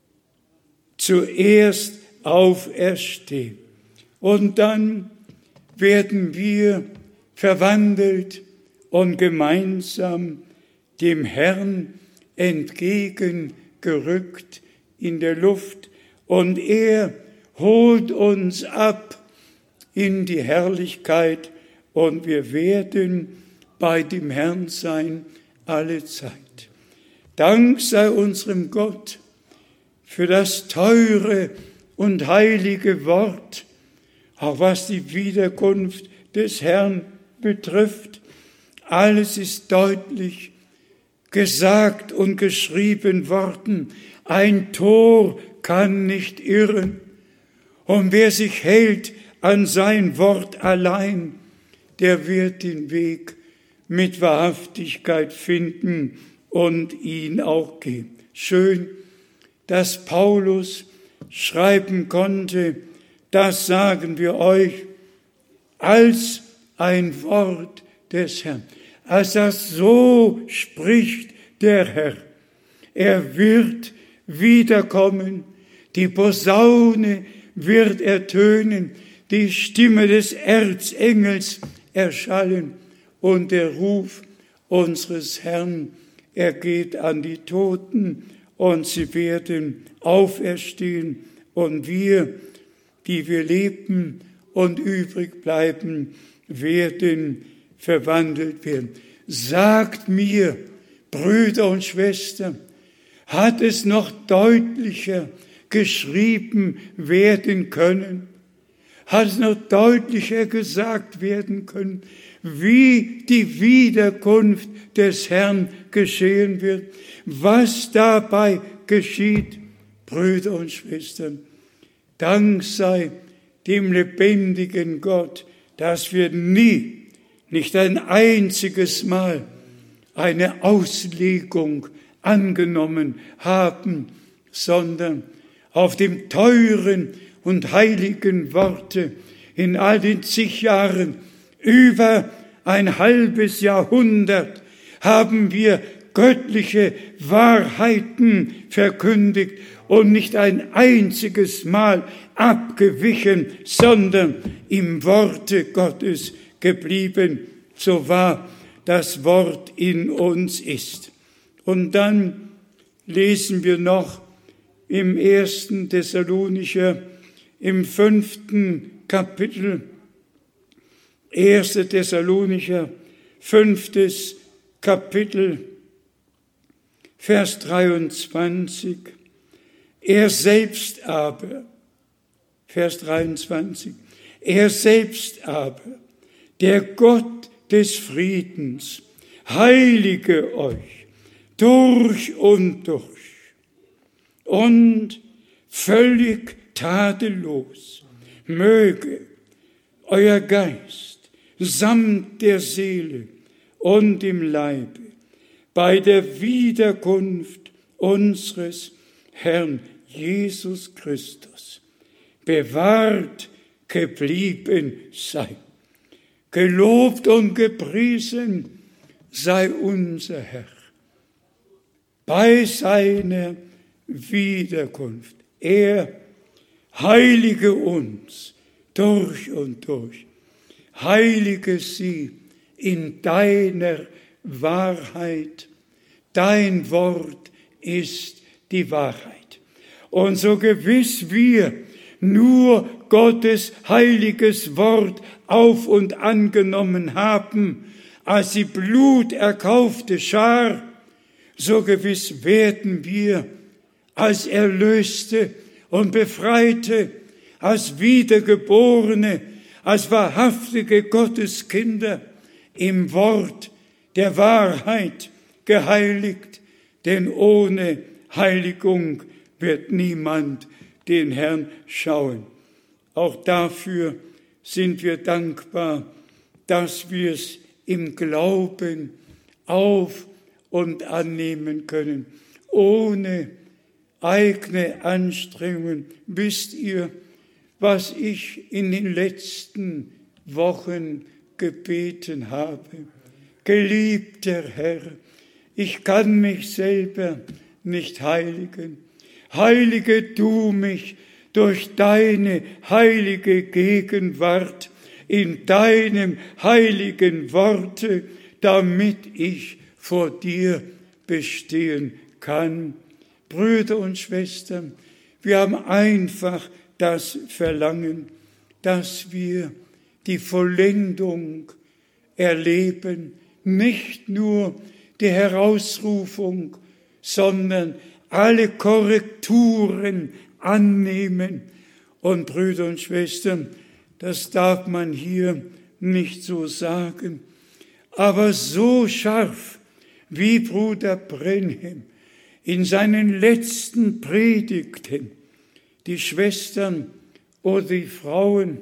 zuerst auferstehen. Und dann werden wir verwandelt und gemeinsam dem Herrn entgegengerückt in der Luft. Und er holt uns ab in die Herrlichkeit und wir werden bei dem Herrn sein alle Zeit. Dank sei unserem Gott für das teure und heilige Wort, auch was die Wiederkunft des Herrn betrifft. Alles ist deutlich gesagt und geschrieben worden. Ein Tor kann nicht irren. Und wer sich hält an sein Wort allein, der wird den Weg mit Wahrhaftigkeit finden und ihn auch gehen. Schön, dass Paulus schreiben konnte, das sagen wir euch als ein Wort des Herrn. Als das so spricht der Herr. Er wird wiederkommen, die Posaune wird ertönen, die Stimme des Erzengels erschallen und der Ruf unseres Herrn ergeht an die Toten und sie werden auferstehen und wir, die wir leben und übrig bleiben, werden verwandelt werden. Sagt mir, Brüder und Schwestern, hat es noch deutlicher geschrieben werden können? Hat es noch deutlicher gesagt werden können, wie die Wiederkunft des Herrn geschehen wird? Was dabei geschieht, Brüder und Schwestern? Dank sei dem lebendigen Gott, dass wir nicht ein einziges Mal eine Auslegung angenommen haben, sondern auf dem teuren und heiligen Worte in all den zig Jahren, über ein halbes Jahrhundert, haben wir göttliche Wahrheiten verkündigt und nicht ein einziges Mal abgewichen, sondern im Worte Gottes geblieben, so wahr das Wort in uns ist. Und dann lesen wir noch im 1. Thessalonicher, im 5. Kapitel, 1. Thessalonicher, 5. Kapitel, Vers 23. Er selbst aber, Vers 23, er selbst aber, der Gott des Friedens, heilige euch durch und durch und völlig tadellos möge euer Geist samt der Seele und im Leibe bei der Wiederkunft unseres Herrn Jesus Christus bewahrt geblieben sein. Gelobt und gepriesen sei unser Herr bei seiner Wiederkunft. Er heilige uns durch und durch. Heilige sie in deiner Wahrheit. Dein Wort ist die Wahrheit. Und so gewiss wir nur Gottes heiliges Wort auf und angenommen haben, als die bluterkaufte Schar, so gewiss werden wir als Erlöste und Befreite, als Wiedergeborene, als wahrhaftige Gotteskinder im Wort der Wahrheit geheiligt, denn ohne Heiligung wird niemand den Herrn schauen. Auch dafür sind wir dankbar, dass wir es im Glauben auf- und annehmen können, ohne eigene Anstrengungen. Wisst ihr, was ich in den letzten Wochen gebeten habe? Geliebter Herr, ich kann mich selber nicht heiligen. Heilige du mich durch deine heilige Gegenwart in deinem heiligen Worte, damit ich vor dir bestehen kann. Brüder und Schwestern, wir haben einfach das Verlangen, dass wir die Vollendung erleben, nicht nur die Herausrufung, sondern alle Korrekturen annehmen. Und Brüder und Schwestern, das darf man hier nicht so sagen, aber so scharf wie Bruder Brenhem in seinen letzten Predigten die Schwestern oder die Frauen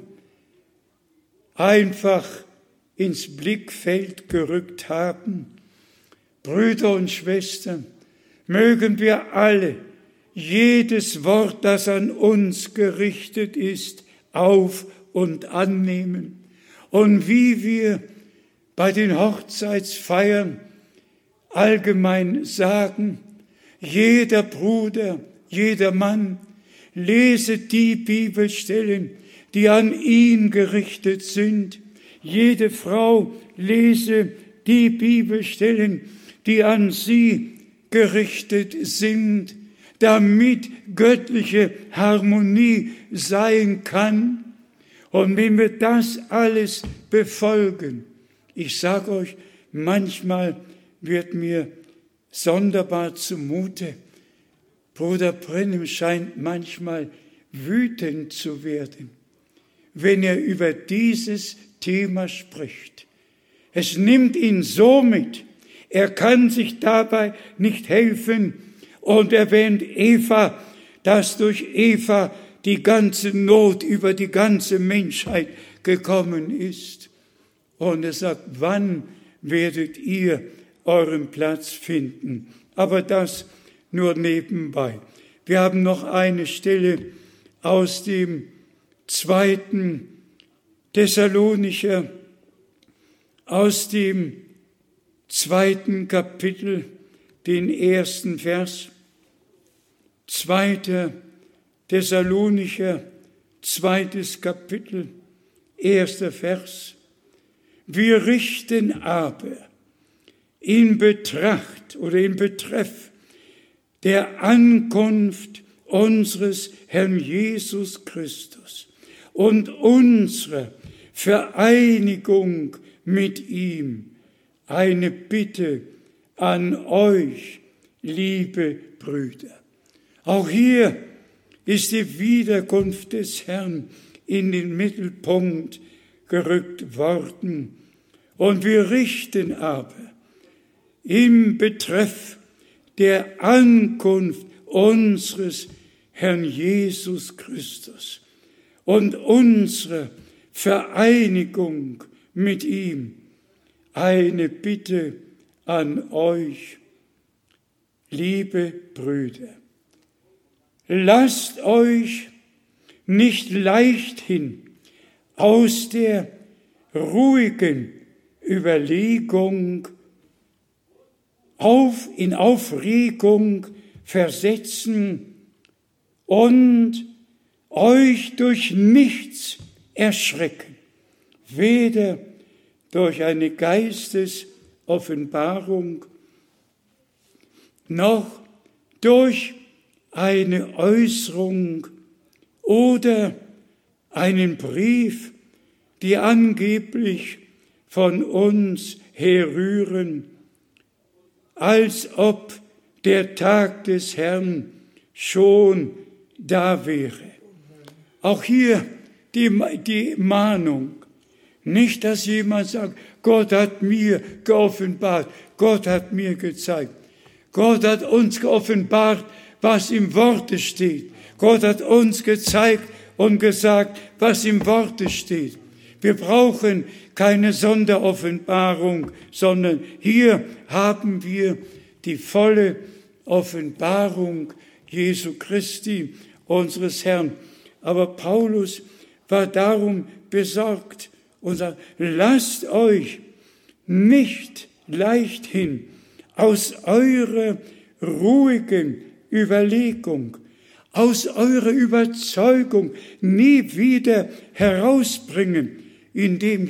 einfach ins Blickfeld gerückt haben. Brüder und Schwestern, mögen wir alle jedes Wort, das an uns gerichtet ist, auf- und annehmen. Und wie wir bei den Hochzeitsfeiern allgemein sagen, jeder Bruder, jeder Mann, lese die Bibelstellen, die an ihn gerichtet sind. Jede Frau lese die Bibelstellen, die an sie gerichtet sind, damit göttliche Harmonie sein kann. Und wenn wir das alles befolgen, ich sage euch, manchmal wird mir sonderbar zumute. Bruder Brennem scheint manchmal wütend zu werden, wenn er über dieses Thema spricht. Es nimmt ihn so mit, er kann sich dabei nicht helfen und erwähnt Eva, dass durch Eva die ganze Not über die ganze Menschheit gekommen ist. Und er sagt, wann werdet ihr euren Platz finden? Aber das nur nebenbei. Wir haben noch eine Stelle aus dem 2. Thessalonicher, aus dem 2. Kapitel, den 1. Vers. 2. Thessalonicher, 2. Kapitel, 1. Vers. Wir richten aber in Betracht oder in Betreff der Ankunft unseres Herrn Jesus Christus und unserer Vereinigung mit ihm eine Bitte an euch, liebe Brüder. Auch hier ist die Wiederkunft des Herrn in den Mittelpunkt gerückt worden. Und wir richten aber im Betreff der Ankunft unseres Herrn Jesus Christus und unserer Vereinigung mit ihm eine Bitte an euch, liebe Brüder. Lasst euch nicht leichthin aus der ruhigen Überlegung in Aufregung versetzen und euch durch nichts erschrecken, weder durch eine Geistesoffenbarung noch durch eine Äußerung oder einen Brief, die angeblich von uns herrühren, als ob der Tag des Herrn schon da wäre. Auch hier die Mahnung, nicht, dass jemand sagt, Gott hat mir geoffenbart, Gott hat mir gezeigt. Gott hat uns geoffenbart, was im Worte steht. Gott hat uns gezeigt und gesagt, was im Worte steht. Wir brauchen keine Sonderoffenbarung, sondern hier haben wir die volle Offenbarung Jesu Christi, unseres Herrn. Aber Paulus war darum besorgt und sagt, lasst euch nicht leichthin aus eurer ruhigen Überlegung, aus eurer Überzeugung nie wieder herausbringen, indem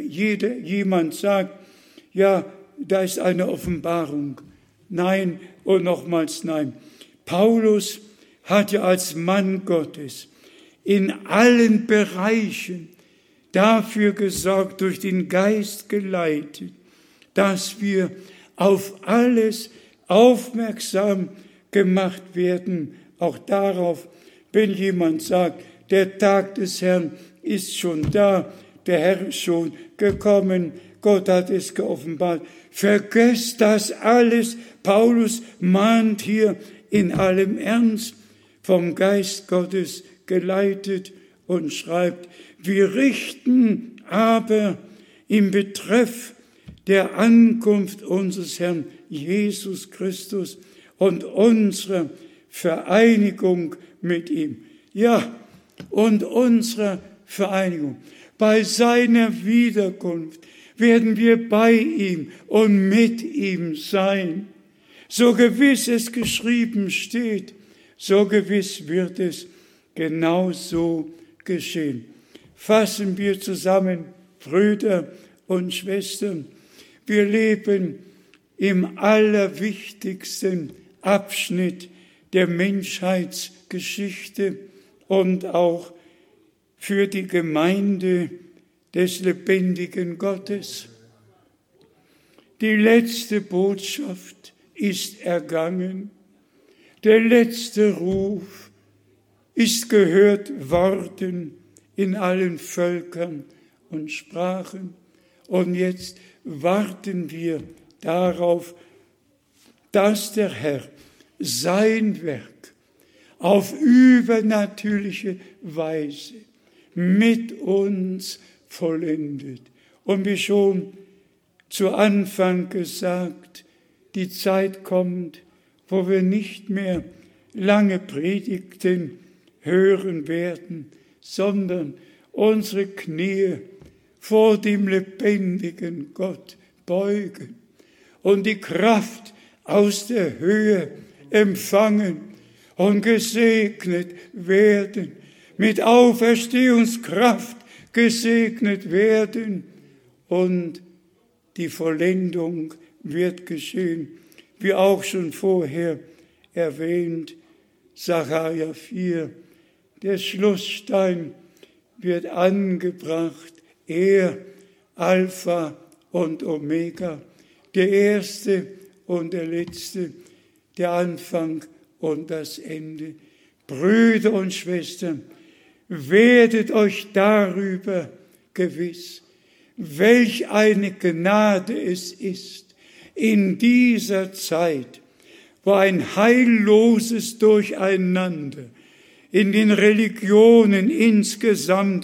jemand sagt, ja, da ist eine Offenbarung. Nein und nochmals nein. Paulus hat ja als Mann Gottes in allen Bereichen dafür gesorgt, durch den Geist geleitet, dass wir auf alles aufmerksam gemacht werden, auch darauf, wenn jemand sagt, der Tag des Herrn ist schon da, der Herr ist schon gekommen, Gott hat es geoffenbart. Vergesst das alles. Paulus mahnt hier in allem Ernst, vom Geist Gottes geleitet und schreibt, wir richten aber im Betreff der Ankunft unseres Herrn Jesus Christus und unserer Vereinigung mit ihm. Ja, und unserer Vereinigung. Bei seiner Wiederkunft werden wir bei ihm und mit ihm sein. So gewiss es geschrieben steht, so gewiss wird es genauso geschehen. Fassen wir zusammen, Brüder und Schwestern, wir leben im allerwichtigsten Abschnitt der Menschheitsgeschichte und auch für die Gemeinde des lebendigen Gottes. Die letzte Botschaft ist ergangen. Der letzte Ruf ist gehört worden in allen Völkern und Sprachen. Und jetzt warten wir darauf, dass der Herr sein Werk auf übernatürliche Weise mit uns vollendet. Und wie schon zu Anfang gesagt, die Zeit kommt, wo wir nicht mehr lange Predigten hören werden, sondern unsere Knie vor dem lebendigen Gott beugen und die Kraft aus der Höhe empfangen und gesegnet werden, mit Auferstehungskraft gesegnet werden und die Vollendung wird geschehen, wie auch schon vorher erwähnt, Sacharja 4, der Schlussstein wird angebracht, er, Alpha und Omega, der Erste und der Letzte, der Anfang und das Ende. Brüder und Schwestern, werdet euch darüber gewiss, welch eine Gnade es ist, in dieser Zeit, wo ein heilloses Durcheinander in den Religionen insgesamt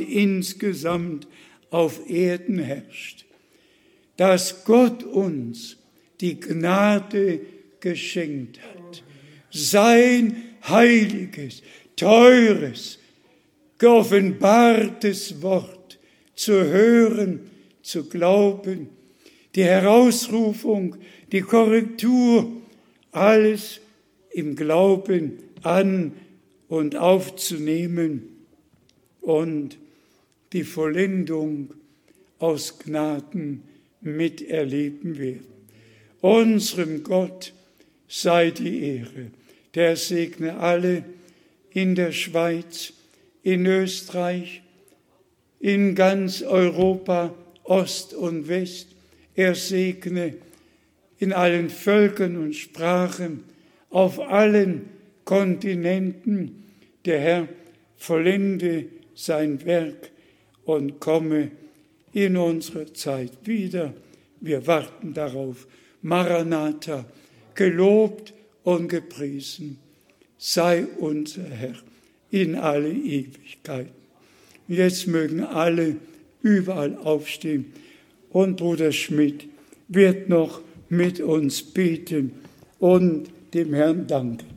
auf Erden herrscht, dass Gott uns die Gnade geschenkt hat, sein heiliges, teures, geoffenbartes Wort zu hören, zu glauben, die Herausrufung, die Korrektur, alles im Glauben an und aufzunehmen und die Vollendung aus Gnaden miterleben werden. Unserem Gott sei die Ehre, der segne alle in der Schweiz, in Österreich, in ganz Europa, Ost und West. Er segne in allen Völkern und Sprachen, auf allen Kontinenten. Der Herr vollende sein Werk und komme in unserer Zeit wieder. Wir warten darauf. Maranatha, gelobt und gepriesen sei unser Herr in alle Ewigkeit. Jetzt mögen alle überall aufstehen und Bruder Schmidt wird noch mit uns beten und dem Herrn danken.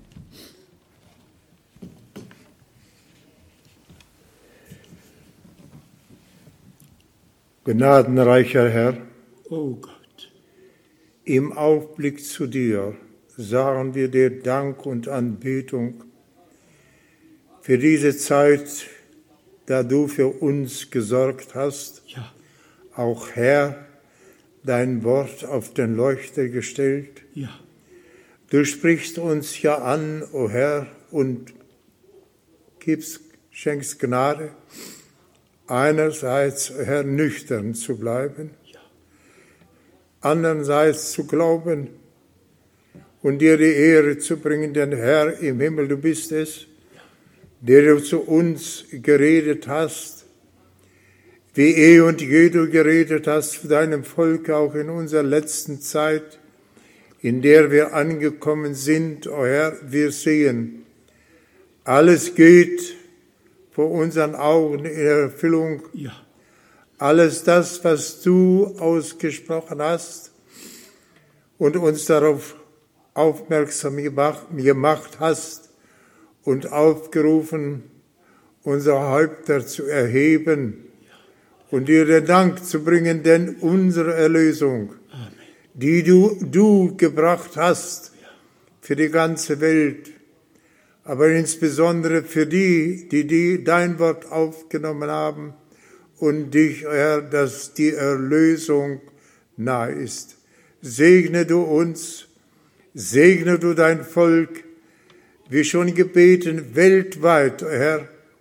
Gnadenreicher Herr, O Gott, im Aufblick zu dir sagen wir dir Dank und Anbetung für diese Zeit, da du für uns gesorgt hast, ja, auch Herr, dein Wort auf den Leuchter gestellt. ja, Du sprichst uns ja an, o Herr, und schenkst Gnade, einerseits, Herr, nüchtern zu bleiben, ja, andererseits zu glauben und dir die Ehre zu bringen, denn Herr im Himmel, du bist es, der du zu uns geredet hast, wie eh und je du geredet hast zu deinem Volk, auch in unserer letzten Zeit, in der wir angekommen sind, o Herr, wir sehen, alles geht vor unseren Augen in Erfüllung. ja, Alles das, was du ausgesprochen hast und uns darauf aufmerksam gemacht hast und aufgerufen, unsere Häupter zu erheben und dir den Dank zu bringen, denn unsere Erlösung, Amen, die du gebracht hast für die ganze Welt, aber insbesondere für die dein Wort aufgenommen haben und dich, Herr, dass die Erlösung nahe ist. Segne du uns, segne du dein Volk, wie schon gebeten, weltweit, Herr,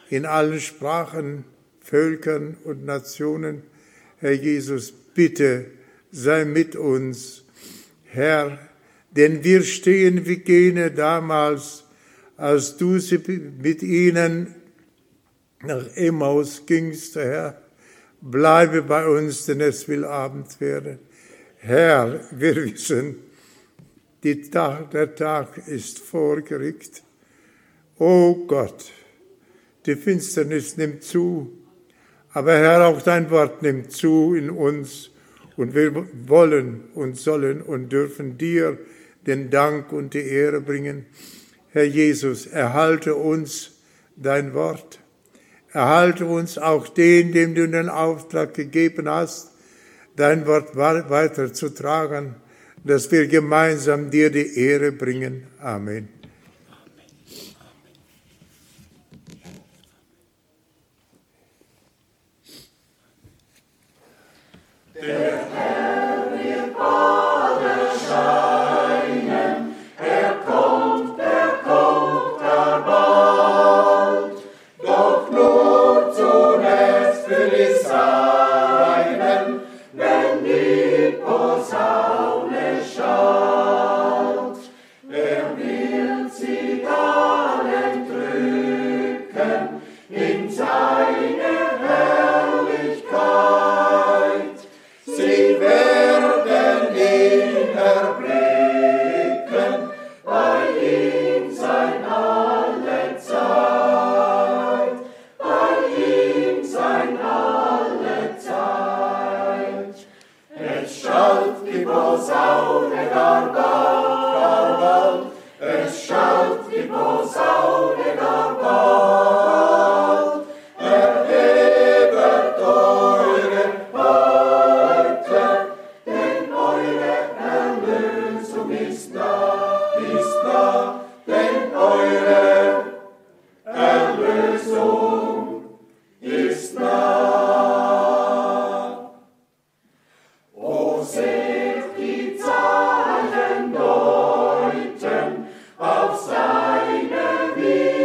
in allen Sprachen, Völkern und Nationen. Herr Jesus, bitte sei mit uns, Herr, denn wir stehen wie jene damals, als du mit ihnen nach Emmaus gingst, Herr. Bleibe bei uns, denn es will Abend werden. Herr, wir wissen, der Tag ist vorgerückt. O Gott, die Finsternis nimmt zu, aber Herr, auch dein Wort nimmt zu in uns und wir wollen und sollen und dürfen dir den Dank und die Ehre bringen. Herr Jesus, erhalte uns dein Wort, erhalte uns auch den, dem du den Auftrag gegeben hast, dein Wort weiterzutragen, dass wir gemeinsam dir die Ehre bringen. Amen. Der Herr wird bald erscheinen, er kommt bald, doch nur zuerst für die Seinen, wenn die Posaune schallt. Er wird sie dann entrücken in seine Herrlichkeit. Sie werden ihn erblicken, bei ihm sein alle Zeit, bei ihm sein alle Zeit. Es schallt die Posaune gar bald, es schallt die Posaune gar bald, erhebet eure Häupter, denn eure Erlösung ist nah, denn eure Erlösung ist nah. O seht die Zeichen deuten auf seine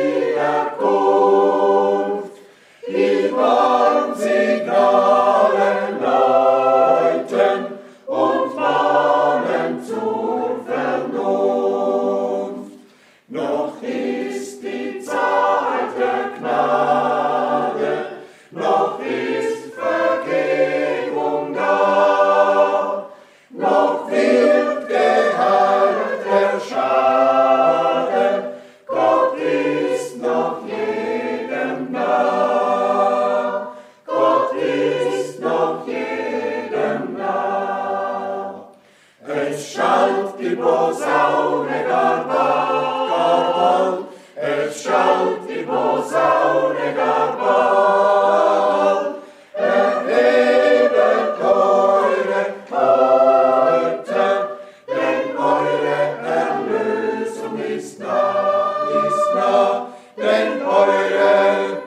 Wiederkunft, die Warnsignale läuten und mahnen zur Vernunft. Noch ist die Zeit der Gnade, noch ist Vergebung da, noch wird geheilt der Schaden, Gott ist noch jedem nah, Gott ist noch jedem nah. Es schallt die Posaune gar bald, es schallt die Posaune gar bald, erhebet eure Häupter, denn eure Erlösung ist nah, denn eure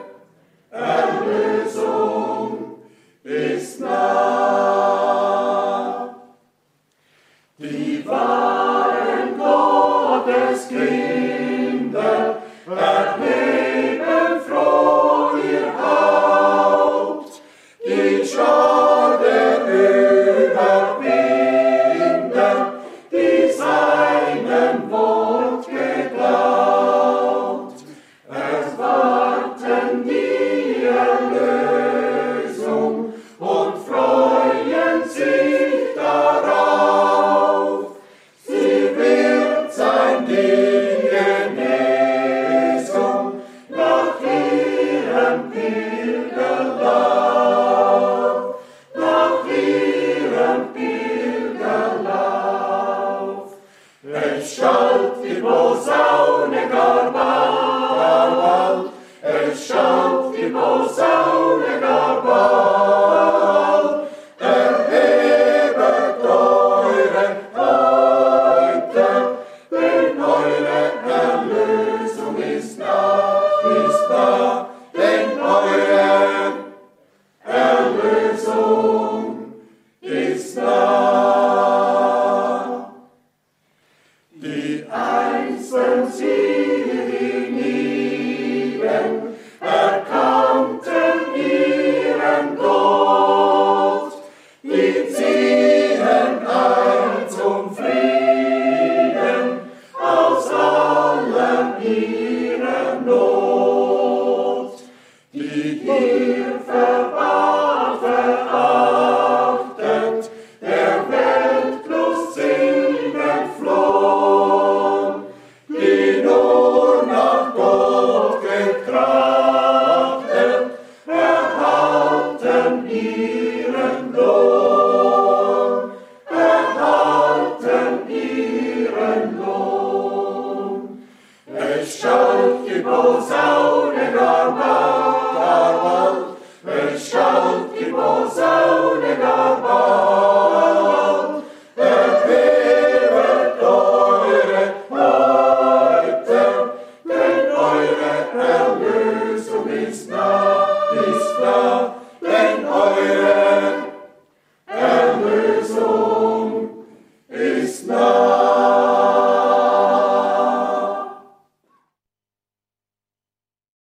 Erlösung ist nah. Die wahren Gotteskinder erheben froh ihr Haupt, die Schar der Überwinder, die seinem Wort geglaubt, erwarten die Erlösung und freuen sich darauf. Sie wird sein die Genesung nach ihrem Pilgerlauf, nach ihrem Pilgerlauf. Es schallt die Posaune gar bald, es schallt die Posaune gar bald, erhebet eure Häupter, denn eure Erlösung ist nah, denn eure Erlösung ist nah. Die einzeln sie hienieden, ist nah.